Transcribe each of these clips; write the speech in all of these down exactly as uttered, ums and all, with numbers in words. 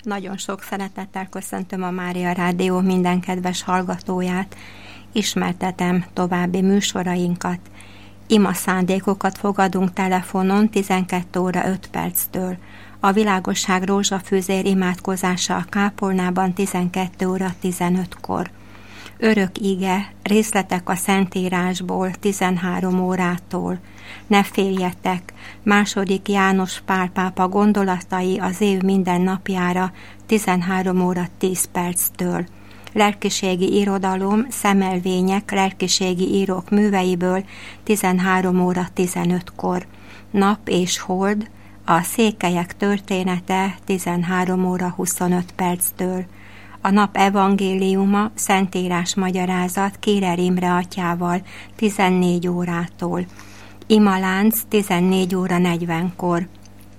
Nagyon sok szeretettel köszöntöm a Mária Rádió minden kedves hallgatóját. Ismertetem további műsorainkat. Ima szándékokat fogadunk telefonon tizenkét óra öt perctől. A Világosság rózsafűzér imádkozása a kápolnában tizenkét óra tizenötkor. Örök ige, részletek a Szentírásból tizenhárom órától. Ne féljetek, második János Pál pápa gondolatai az év minden napjára tizenhárom óra tíz perctől. Lelkiségi irodalom, szemelvények lelkiségi írók műveiből tizenhárom óra tizenötkor. Nap és hold, a székelyek története tizenhárom óra huszonöt perctől. A nap evangéliuma, Szentírás magyarázat Kérer Imre atyával tizennégy órától. Imalánc tizennégy óra negyvenkor.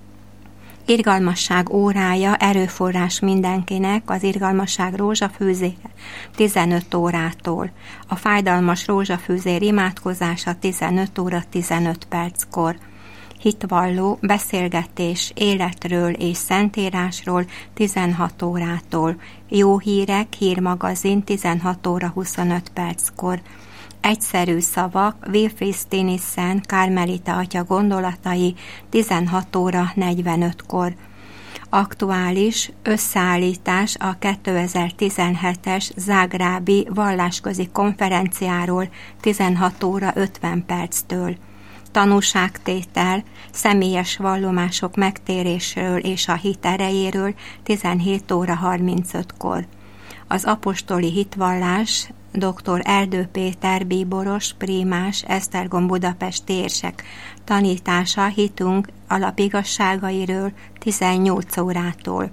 Irgalmasság órája, erőforrás mindenkinek, az irgalmasság rózsafűzére tizenöt órától. A fájdalmas rózsafűzér imádkozása tizenöt óra tizenöt perckor. Hitvalló, beszélgetés életről és Szentírásról tizenhat órától. Jó hírek, hírmagazin tizenhat óra huszonöt perckor. Egyszerű szavak, Wilfried Stinissen, Kármelita atya gondolatai tizenhat óra negyvenötkor. Aktuális összeállítás a kétezer-tizenhetes zágrábi vallásközi konferenciáról tizenhat óra ötven perctől. Tanúságtétel, személyes vallomások megtérésről és a hit erejéről tizenhét óra harmincötkor. Az apostoli hitvallás dr. Erdő Péter bíboros, prímás, Esztergom budapesti érsek tanítása hitünk alapigasságairól tizennyolc órától.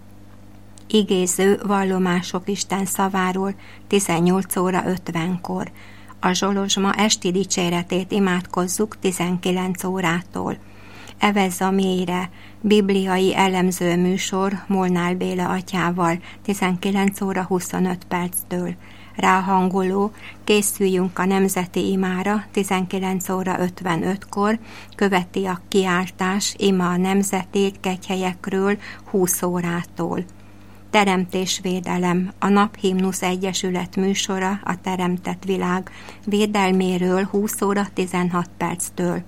Igéző vallomások Isten szaváról tizennyolc óra ötvenkor. A Zsolozsma esti dicséretét imádkozzuk tizenkilenc órától. Evezz a mélyre, bibliai elemző műsor Molnár Béla atyával tizenkilenc óra huszonöt perctől. Ráhangoló, készüljünk a nemzeti imára tizenkilenc óra ötvenötkor, követi a kiáltás ima a nemzeti kegyhelyekről húsz órától. Teremtésvédelem, a Naphimnusz Egyesület műsora a teremtett világ védelméről húsz óra tizenhat perctől.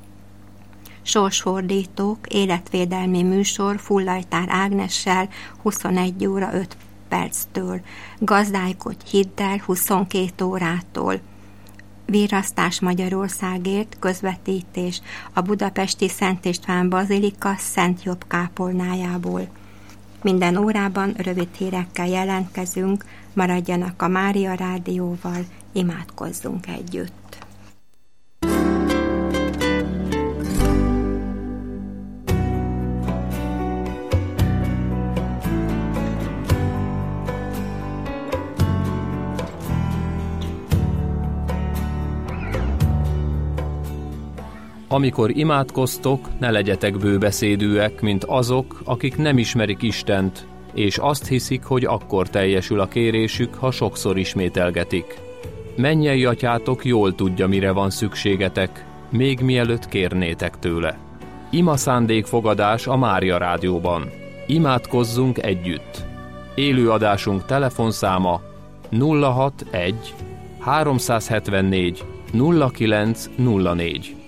Sorsfordítók, életvédelmi műsor Fullajtár Ágnessel huszonegy óra öt perctől. Gazdálkodj hiddel huszonkét órától. Virrasztás Magyarországért, közvetítés a budapesti Szent István Bazilika Szent Jobb kápolnájából. Minden órában rövid hírekkel jelentkezünk, maradjanak a Mária Rádióval, imádkozzunk együtt. Amikor imádkoztok, ne legyetek bőbeszédűek, mint azok, akik nem ismerik Istent, és azt hiszik, hogy akkor teljesül a kérésük, ha sokszor ismételgetik. Mennyei atyátok jól tudja, mire van szükségetek, még mielőtt kérnétek tőle. Ima szándékfogadás a Mária Rádióban. Imádkozzunk együtt. Élő adásunk telefonszáma nulla hatvanegy háromszázhetvennégy nulla kilenc nulla négy.